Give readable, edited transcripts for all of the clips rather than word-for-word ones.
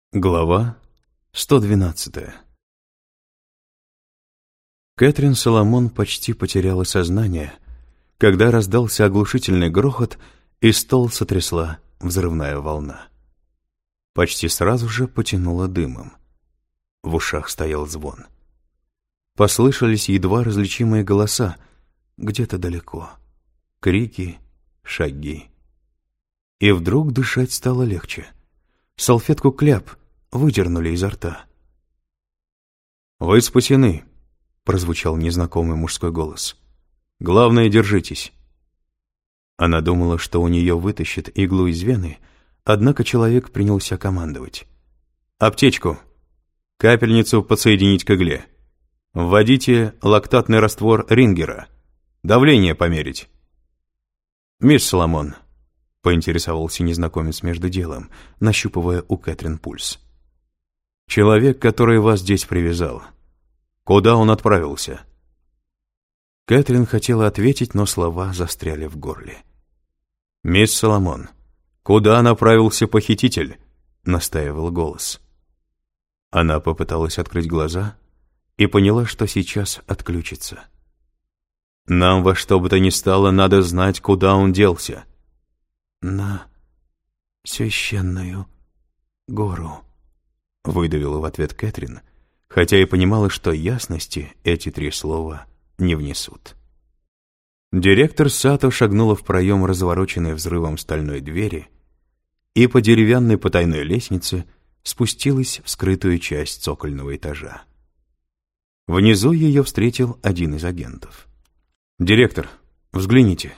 Глава 112. Кэтрин Соломон почти потеряла сознание, когда раздался оглушительный грохот, и стол сотрясла взрывная волна. Почти сразу же потянуло дымом. В ушах стоял звон. Послышались едва различимые голоса где-то далеко. Крики, шаги. И вдруг дышать стало легче. Салфетку кляп выдернули изо рта. «Вы спасены», — прозвучал незнакомый мужской голос. «Главное, держитесь». Она думала, что у нее вытащит иглу из вены, однако человек принялся командовать. «Аптечку! Капельницу подсоединить к игле. Вводите лактатный раствор Рингера. Давление померить». «Мисс Соломон», — поинтересовался незнакомец между делом, нащупывая у Кэтрин пульс. «Человек, который вас здесь привязал. Куда он отправился?» Кэтрин хотела ответить, но слова застряли в горле. «Мисс Соломон, куда направился похититель?» — настаивал голос. Она попыталась открыть глаза и поняла, что сейчас отключится. «Нам во что бы то ни стало надо знать, куда он делся». «На священную гору», — выдавила в ответ Кэтрин, хотя и понимала, что ясности эти три слова не внесут. Директор Сато шагнула в проем развороченной взрывом стальной двери и по деревянной потайной лестнице спустилась в скрытую часть цокольного этажа. Внизу ее встретил один из агентов. «Директор, взгляните».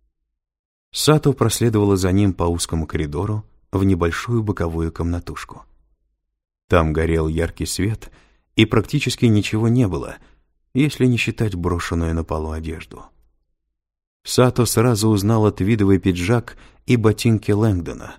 Сато проследовала за ним по узкому коридору в небольшую боковую комнатушку. Там горел яркий свет, и практически ничего не было, если не считать брошенную на полу одежду. Сато сразу узнала твидовый пиджак и ботинки Лэнгдона.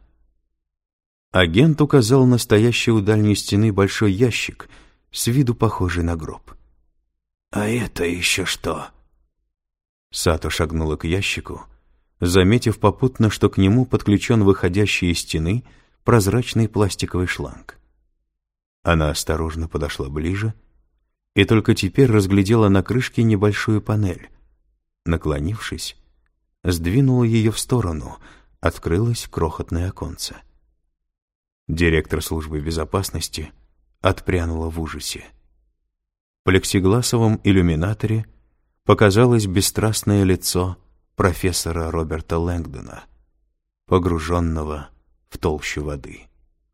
Агент указал на стоящий у дальней стены большой ящик, с виду похожий на гроб. «А это еще что?» Сато шагнула к ящику, заметив попутно, что к нему подключен выходящий из стены прозрачный пластиковый шланг. Она осторожно подошла ближе и только теперь разглядела на крышке небольшую панель. Наклонившись, сдвинула ее в сторону, открылось крохотное оконце. Директор службы безопасности отпрянула в ужасе. В плексигласовом иллюминаторе показалось бесстрастное лицо профессора Роберта Лэнгдона, погруженного в толщу воды.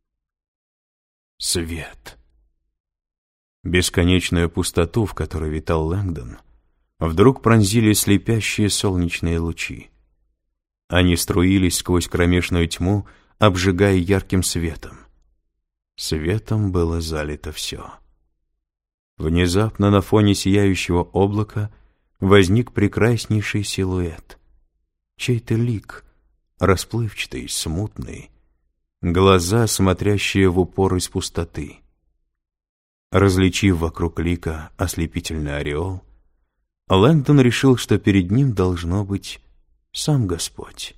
Свет. Бесконечную пустоту, в которой витал Лэнгдон, вдруг пронзили слепящие солнечные лучи. Они струились сквозь кромешную тьму, обжигая ярким светом. Светом было залито все. Внезапно на фоне сияющего облака возник прекраснейший силуэт. Чей-то лик, расплывчатый, смутный, глаза, смотрящие в упор из пустоты. Различив вокруг лика ослепительный ореол, Лэнгдон решил, что перед ним должно быть сам Господь.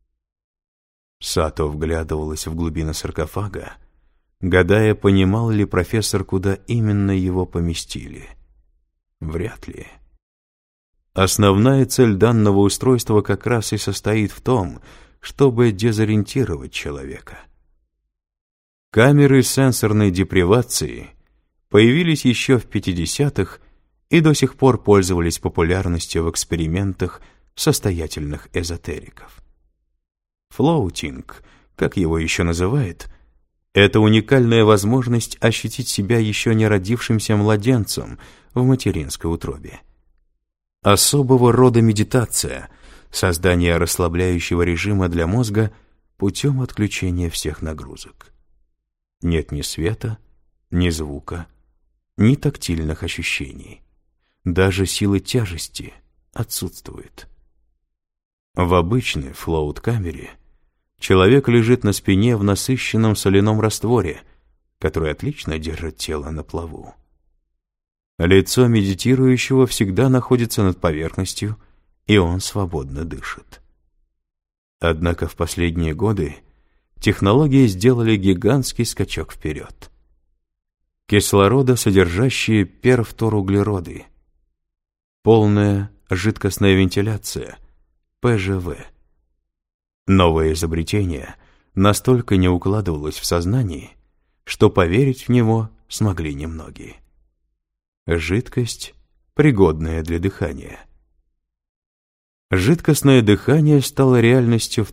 Сато вглядывалась в глубины саркофага, гадая, понимал ли профессор, куда именно его поместили. Вряд ли. Основная цель данного устройства как раз и состоит в том, чтобы дезориентировать человека. Камеры сенсорной депривации появились еще в 50-х и до сих пор пользовались популярностью в экспериментах состоятельных эзотериков. Флоутинг, как его еще называют, это уникальная возможность ощутить себя еще не родившимся младенцем в материнской утробе. Особого рода медитация, создание расслабляющего режима для мозга путем отключения всех нагрузок. Нет ни света, ни звука, ни тактильных ощущений. Даже силы тяжести отсутствует. В обычной флоут-камере человек лежит на спине в насыщенном соляном растворе, который отлично держит тело на плаву. Лицо медитирующего всегда находится над поверхностью, и он свободно дышит. Однако в последние годы технологии сделали гигантский скачок вперед. Кислородосодержащие перфторуглероды, полная жидкостная вентиляция, ПЖВ. Новое изобретение настолько не укладывалось в сознании, что поверить в него смогли немногие. Жидкость, пригодная для дыхания. Жидкостное дыхание стало реальностью в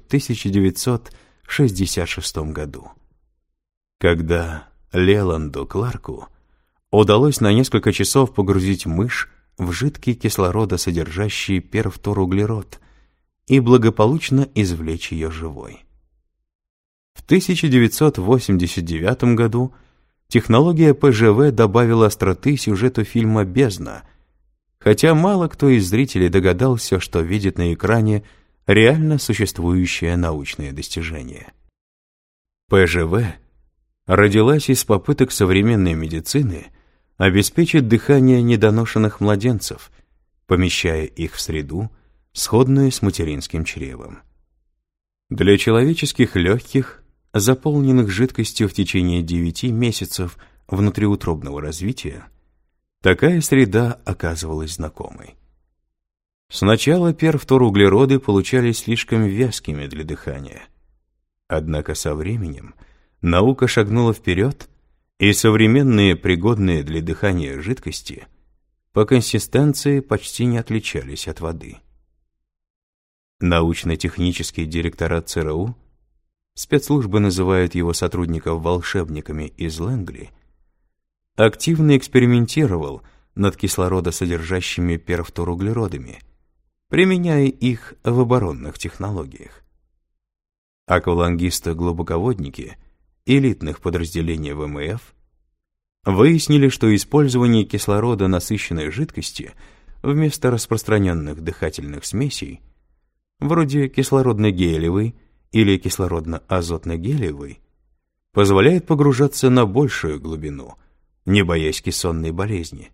1966 году, когда Леланду Кларку удалось на несколько часов погрузить мышь в жидкий кислородосодержащий перфторуглерод и благополучно извлечь ее живой. В 1989 году технология ПЖВ добавила остроты сюжету фильма «Бездна», хотя мало кто из зрителей догадался, что видит на экране реально существующее научное достижение. ПЖВ родилась из попыток современной медицины обеспечить дыхание недоношенных младенцев, помещая их в среду, сходную с материнским чревом. Для человеческих легких, заполненных жидкостью в течение 9 месяцев внутриутробного развития, такая среда оказывалась знакомой. Сначала перфторуглероды получались слишком вязкими для дыхания. Однако со временем наука шагнула вперед, и современные пригодные для дыхания жидкости по консистенции почти не отличались от воды. Научно-технический директорат ЦРУ, спецслужбы называют его сотрудников волшебниками из Лэнгли, активно экспериментировал над кислородосодержащими перфторуглеродами, применяя их в оборонных технологиях. Аквалангисты-глубоководники элитных подразделений ВМФ выяснили, что использование кислорода насыщенной жидкости вместо распространенных дыхательных смесей, вроде кислородно-гелиевой или кислородно-азотно-гелиевой, позволяет погружаться на большую глубину, не боясь кессонной болезни.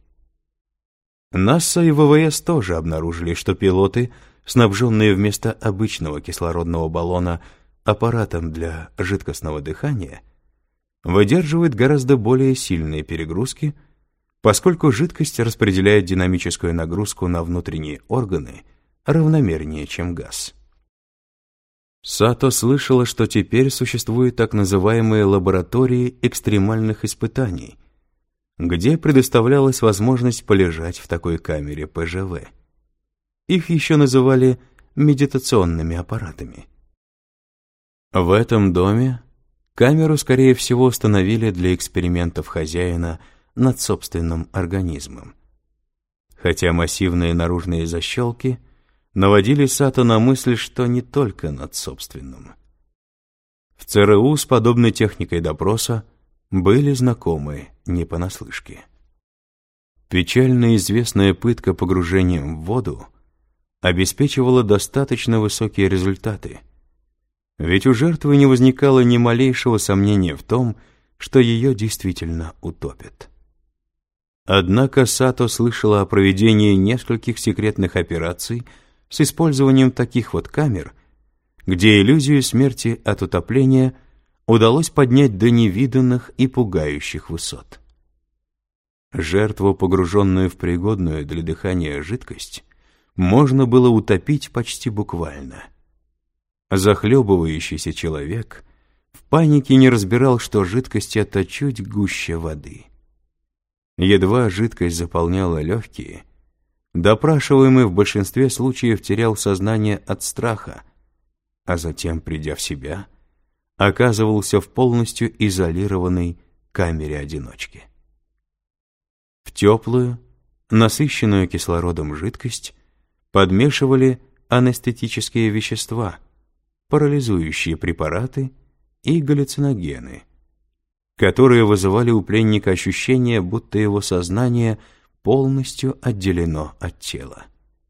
НАСА и ВВС тоже обнаружили, что пилоты, снабженные вместо обычного кислородного баллона аппаратом для жидкостного дыхания, выдерживают гораздо более сильные перегрузки, поскольку жидкость распределяет динамическую нагрузку на внутренние органы равномернее, чем газ. Сато слышала, что теперь существуют так называемые лаборатории экстремальных испытаний, где предоставлялась возможность полежать в такой камере ПЖВ. Их еще называли медитационными аппаратами. В этом доме камеру, скорее всего, установили для экспериментов хозяина над собственным организмом. Хотя массивные наружные защелки наводили Сато на мысль, что не только над собственным. В ЦРУ с подобной техникой допроса были знакомы не понаслышке. Печально известная пытка погружением в воду обеспечивала достаточно высокие результаты, ведь у жертвы не возникало ни малейшего сомнения в том, что ее действительно утопят. Однако Сато слышала о проведении нескольких секретных операций с использованием таких вот камер, где иллюзию смерти от утопления удалось поднять до невиданных и пугающих высот. Жертву, погруженную в пригодную для дыхания жидкость, можно было утопить почти буквально. Захлебывающийся человек в панике не разбирал, что жидкость эта чуть гуще воды. Едва жидкость заполняла легкие, допрашиваемый в большинстве случаев терял сознание от страха, а затем, придя в себя, оказывался в полностью изолированной камере-одиночке. В теплую, насыщенную кислородом жидкость подмешивали анестетические вещества, парализующие препараты и галлюциногены, которые вызывали у пленника ощущение, будто его сознание полностью отделено от тела.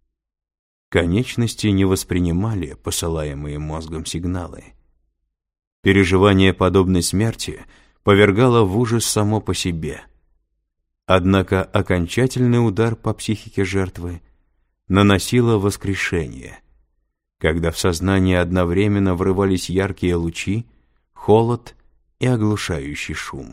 Конечности не воспринимали посылаемые мозгом сигналы. Переживание подобной смерти повергало в ужас само по себе. Однако окончательный удар по психике жертвы наносило воскрешение, когда в сознание одновременно врывались яркие лучи, холод и оглушающий шум.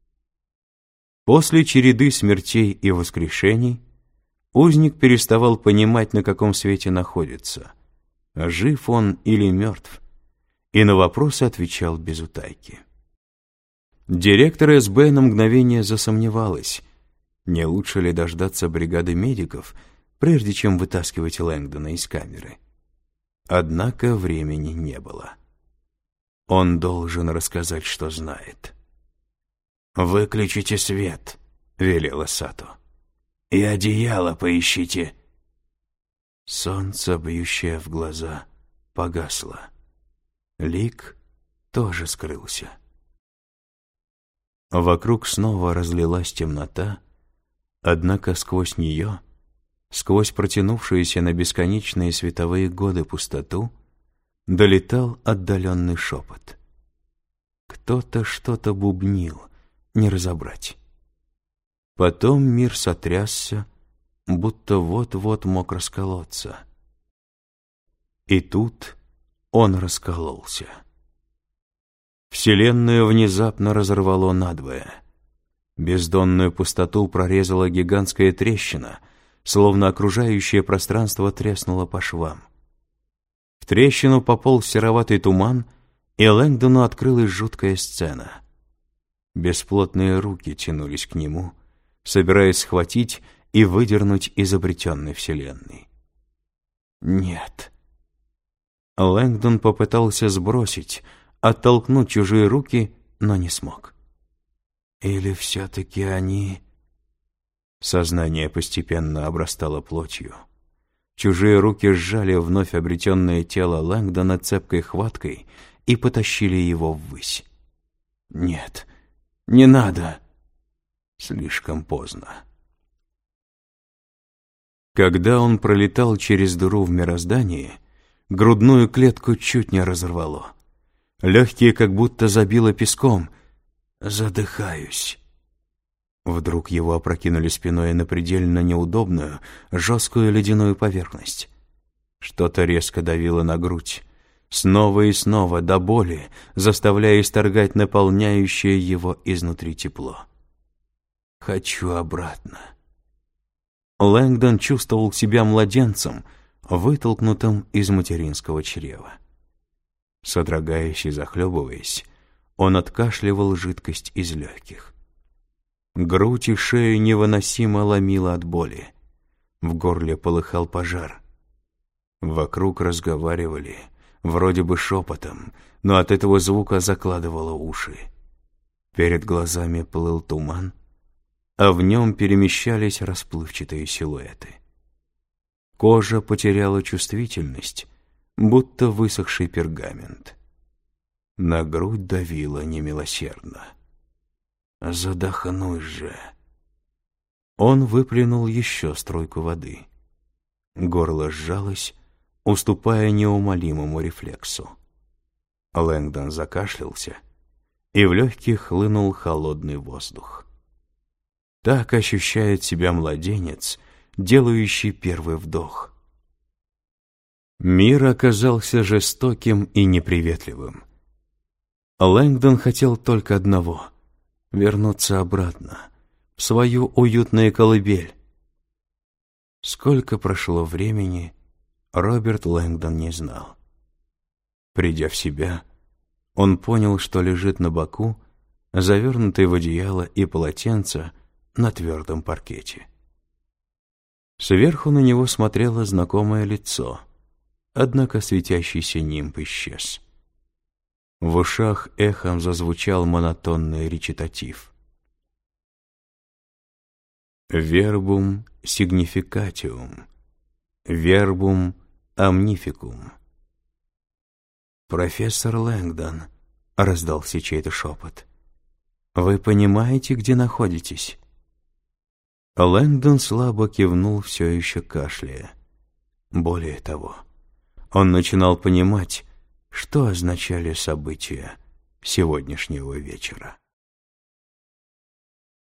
После череды смертей и воскрешений узник переставал понимать, на каком свете находится, жив он или мертв, и на вопросы отвечал без утайки. Директор СБ на мгновение засомневалась, не лучше ли дождаться бригады медиков, прежде чем вытаскивать Лэнгдона из камеры. Однако времени не было. Он должен рассказать, что знает. «Выключите свет», — велела Сато. «И одеяло поищите». Солнце, бьющее в глаза, погасло. Лик тоже скрылся. Вокруг снова разлилась темнота, однако сквозь нее, сквозь протянувшуюся на бесконечные световые годы пустоту, долетал отдаленный шепот. Кто-то что-то бубнил, не разобрать. Потом мир сотрясся, будто вот-вот мог расколоться. И тут он раскололся. Вселенную внезапно разорвало надвое. Бездонную пустоту прорезала гигантская трещина, словно окружающее пространство треснуло по швам. В трещину пополз сероватый туман, и Лэнгдону открылась жуткая сцена. Бесплотные руки тянулись к нему, собираясь схватить и выдернуть из обретенной вселенной. Нет. Лэнгдон попытался сбросить, оттолкнуть чужие руки, но не смог. Или все-таки они... Сознание постепенно обрастало плотью. Чужие руки сжали вновь обретенное тело Лэнгдона цепкой хваткой и потащили его ввысь. Нет, не надо. Слишком поздно. Когда он пролетал через дыру в мироздании, грудную клетку чуть не разорвало. Легкие как будто забило песком. Задыхаюсь. Вдруг его опрокинули спиной на предельно неудобную, жесткую ледяную поверхность. Что-то резко давило на грудь, снова и снова до боли, заставляя исторгать наполняющее его изнутри тепло. Хочу обратно. Лэнгдон чувствовал себя младенцем, вытолкнутым из материнского чрева. Содрогаясь и захлебываясь, он откашливал жидкость из легких. Грудь и шею невыносимо ломило от боли. В горле полыхал пожар. Вокруг разговаривали, вроде бы шепотом, но от этого звука закладывало уши. Перед глазами плыл туман, а в нем перемещались расплывчатые силуэты. Кожа потеряла чувствительность, будто высохший пергамент. На грудь давило немилосердно. Задохнусь же. Он выплюнул еще струйку воды. Горло сжалось, уступая неумолимому рефлексу. Лэнгдон закашлялся, и в легких хлынул холодный воздух. Так ощущает себя младенец, делающий первый вдох. Мир оказался жестоким и неприветливым. Лэнгдон хотел только одного — вернуться обратно, в свою уютную колыбель. Сколько прошло времени, Роберт Лэнгдон не знал. Придя в себя, он понял, что лежит на боку, завернутый в одеяло и полотенце на твердом паркете. Сверху на него смотрело знакомое лицо, однако светящийся нимб исчез. В ушах эхом зазвучал монотонный речитатив. «Verbum significatium, verbum omnificum». «Профессор Лэнгдон», — раздался чей-то шепот, — «вы понимаете, где находитесь?» Лэнгдон слабо кивнул, все еще кашляя. Более того, он начинал понимать, что означали события сегодняшнего вечера.